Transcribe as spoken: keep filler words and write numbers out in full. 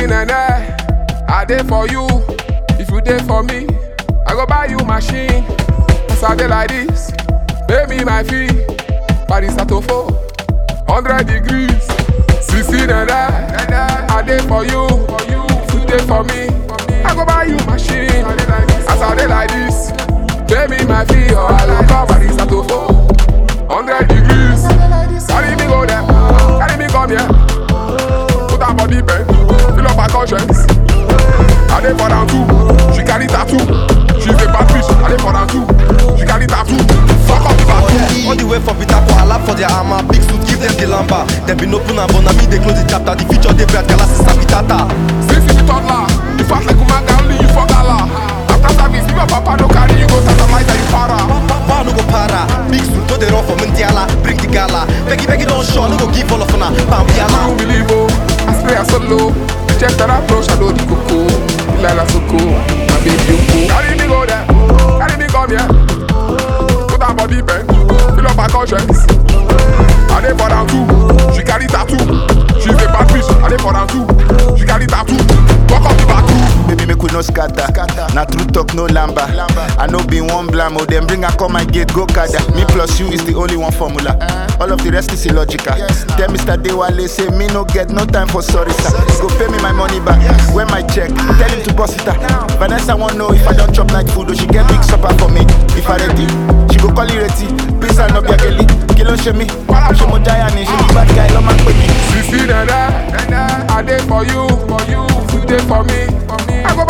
Sissy nene, I dey for you. If you dey for me, I go buy you machine. As I dey like this, pay me my fee. Paris Atofo, hundred degrees. Sissy nene, I dey for you. If you dey for me, I go buy you machine. As I dey like this, pay me my fee. Or I go call Paris Atofo, hundred degrees. Carry me go there, carry me come here. Put her body bend, fill up her conscience. I dey for down too, she carry tattoo. She's a bad bitch, I dey for down too. She carry tattoo, fuck up the tattoo. All the way for Peter Koala for their armor. Big suit, give them the lamba. They been open and born, me they close the chapter. The future they bright, Galas is Sabitata. Since you be toddler, you fast like Umanga, only you for gala. After service, if your papa no carry you go satellite and you para. Papa no go para. Big suit, no they run for Mundiala. Bring the gala. Beggy Beggy don't show, no go give all of her. Bambiala. I don't believe oh, I spray a solo. Check that approach, I know the cocoa. Lila Soko, my baby Yoko. Carry me go there, carry me come here. Put her body bend, fill up her conscience. I dey for down too, she carry tattoo. She's a bad bitch, I dey for down too. She carry tattoo, walk up the battle. Baby, make we no scatter. Na true talk, no lamba. I know be one blamo. Then bring her come my gate, go kada. Me plus you is the only one formula. All of the rest is illogical. Tell Mister Dewale say me no get no time for sorry sir. Go pay me my money back. Where my check? Tell him to boss it up. Vanessa won't know if I don't chop night food. Or she get big supper for me. If I ready, she go call you ready. Please I no be a girlie. Kill on shemi. She mo giant. She be bad guy. Love my baby. Sissy nene, I dey for you. For you, if you dey for me, I go